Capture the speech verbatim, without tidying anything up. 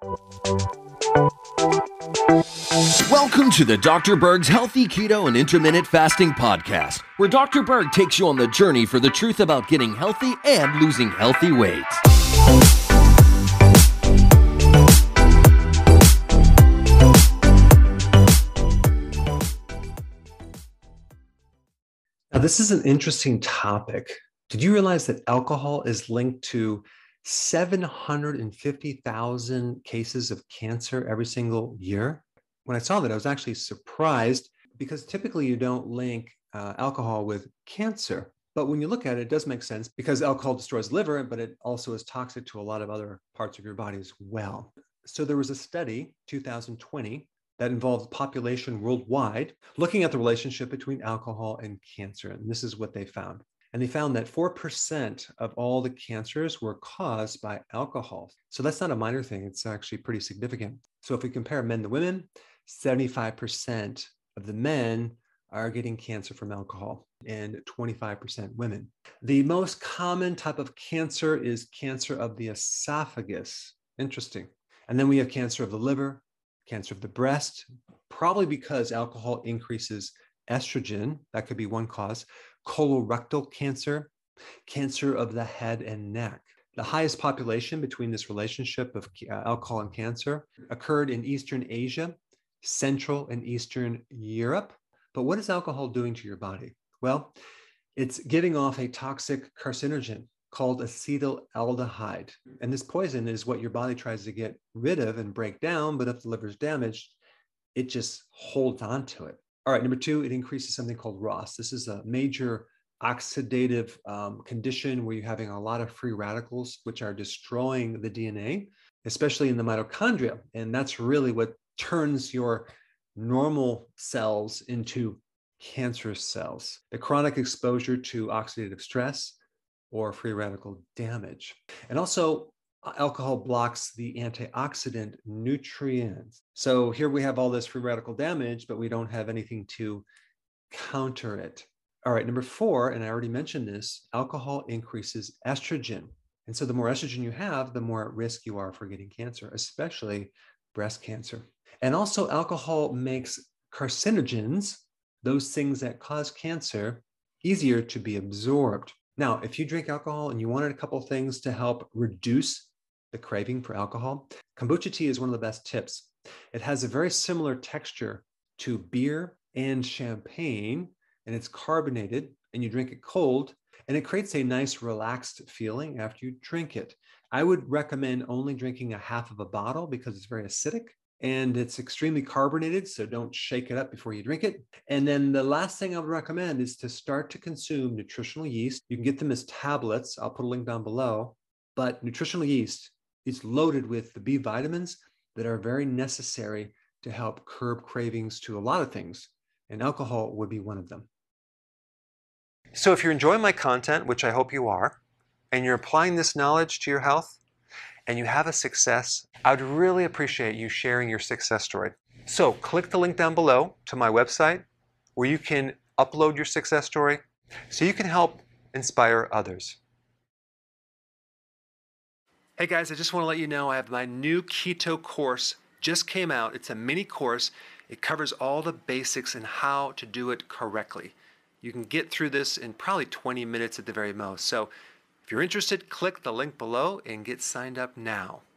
Welcome to the Doctor Berg's Healthy Keto and Intermittent Fasting Podcast, where Doctor Berg takes you on the journey for the truth about getting healthy and losing healthy weight. Now, this is an interesting topic. Did you realize that alcohol is linked to seven hundred fifty thousand cases of cancer every single year? When I saw that, I was actually surprised because typically you don't link uh, alcohol with cancer. But when you look at it, it does make sense because alcohol destroys the liver, but it also is toxic to a lot of other parts of your body as well. So there was a study, two thousand twenty, that involved the population worldwide looking at the relationship between alcohol and cancer. And this is what they found. And they found that four percent of all the cancers were caused by alcohol. So that's not a minor thing. It's actually pretty significant. So if we compare men to women, seventy-five percent of the men are getting cancer from alcohol and twenty-five percent women. The most common type of cancer is cancer of the esophagus. Interesting. And then we have cancer of the liver, cancer of the breast, probably because alcohol increases estrogen. That could be one cause. Colorectal cancer, cancer of the head and neck. The highest population between this relationship of uh, alcohol and cancer occurred in Eastern Asia, Central and Eastern Europe. But what is alcohol doing to your body? Well, it's giving off a toxic carcinogen called acetaldehyde. And this poison is what your body tries to get rid of and break down, but if the liver is damaged, it just holds on to it. All right, number two, it increases something called R O S. This is a major oxidative um, condition where you're having a lot of free radicals, which are destroying the D N A, especially in the mitochondria. And that's really what turns your normal cells into cancerous cells. The chronic exposure to oxidative stress or free radical damage. And also, alcohol blocks the antioxidant nutrients. So here we have all this free radical damage, but we don't have anything to counter it. All right, number four, and I already mentioned this, alcohol increases estrogen. And so the more estrogen you have, the more at risk you are for getting cancer, especially breast cancer. And also alcohol makes carcinogens, those things that cause cancer, easier to be absorbed. Now, if you drink alcohol and you wanted a couple of things to help reduce the craving for alcohol, kombucha tea is one of the best tips. It has a very similar texture to beer and champagne, and it's carbonated, and you drink it cold, and it creates a nice relaxed feeling after you drink it. I would recommend only drinking a half of a bottle because it's very acidic and it's extremely carbonated, so don't shake it up before you drink it. And then the last thing I would recommend is to start to consume nutritional yeast. You can get them as tablets. I'll put a link down below. But nutritional yeast is loaded with the B vitamins that are very necessary to help curb cravings to a lot of things, and alcohol would be one of them. So if you're enjoying my content, which I hope you are, and you're applying this knowledge to your health, and you have a success, I would really appreciate you sharing your success story. So click the link down below to my website where you can upload your success story so you can help inspire others. Hey guys, I just want to let you know I have my new keto course just came out. It's a mini course. It covers all the basics and how to do it correctly. You can get through this in probably twenty minutes at the very most. So if you're interested, click the link below and get signed up now.